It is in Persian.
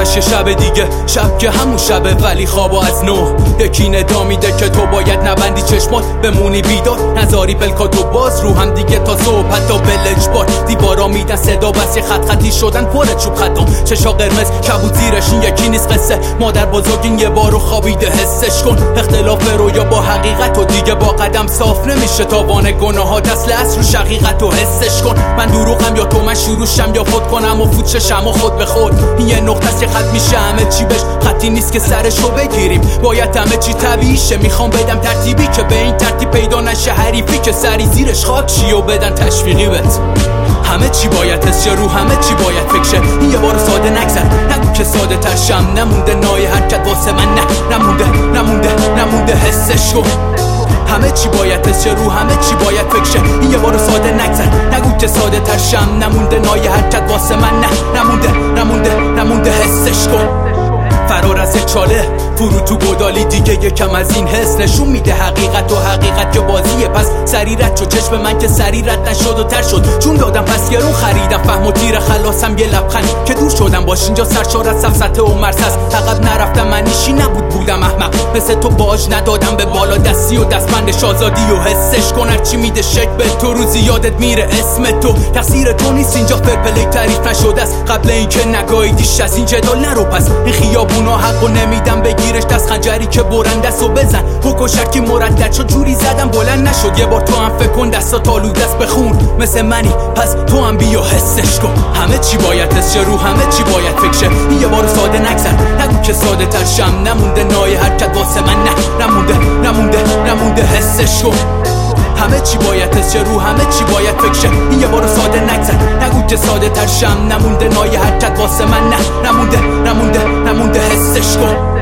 یه شب دیگه، شب که همون شبه ولی خوابو از نو یکی ندا میده که تو باید نبندی چشمات، بمونی بیدار نذاری پلکاتو باز رو هم دیگه تا صبح حتی بلجبار. دیوارا میدن صدا بس یه خط خطی شدن پر چوب خطام، چشا قرمز کبود زیرش این یکی نیست قصه. مادر بزرگ این یه بارو خوابیده حسش کن، اختلاف رویا با حقیقت و دیگه با قدم صاف نمیشه تاوان گناهات، اصل رو شقیقت و حسش کن. من دروغم یا تو، من شروعشم یا خود کنم و فوت ششم و خود به خود. این یه نقطه است که خط میشه همه چی بهش، خطی نیست که سرشو بگیریم، باید همه چی طبیعی شه. میخوام بدم ترتیبی که به این ترتیب پیدا نشه حریفی که سری زیرش خاک شی و بدن تشویقی بهت. همه چی باید حس شه، رو همه چی باید فکر شه. این یه بار ساده نگذر، نگو که ساده تر شم. نمونده نای حرکت واسه من، نه نمونده حسش کن. همه چی باید حس شه، رو همه چی باید فکر شه. این یه بار ساده نگذر، نگو که ساده تر شم. نمونده نای حرکت واسه من، نه نمونده حسش کن. فرار از یک چاله فرو تو گدالی دیگه، یکم از این حس نشون میده حقیقت و حقیقت که بازیه. پس سریرت شد چشم من که سریرت نشد و تر شد، چون دادم پس گرون خریدم فهم و تیر خلاصم یه لبخند که دور شدم باش. اینجا سرشار از سفسطه و مرسس، عقب نرفتم منیشی نبود بودم احمق. مثل تو باج ندادم به بالا دستی و دستبندش آزادی و حسش کن. هرچی میده شک به تو روزی یادت میره اسم تو، تقصیر تو نیست اینجا فرپلی تعریف نشده است. قبل اینکه نگاهیدیش از این جدال نرو، پس این خیابونا حقو نمیدم بگیرش دست. خنجری که برندست و بزن بکشکی مردد شد، جوری زدم بلند نشد. یه بار تو هم فکر کن دستا تالو دست بخون مثل منی، پس تو هم بیا حسش کن. همه چی باید حس شه، رو همه چی باید فکر شه. این یه بار ساده نگذر، نگو که ساده تر شم. نمونده نای حرکت واسه من، نه نمونده حسش کن. همه چی باید حس شه، رو همه چی باید فکر شه. این یه بار ساده نگذر، نگو که ساده تر شم. نمونده نای حرکت واسه من، نه نمونده حسش کن.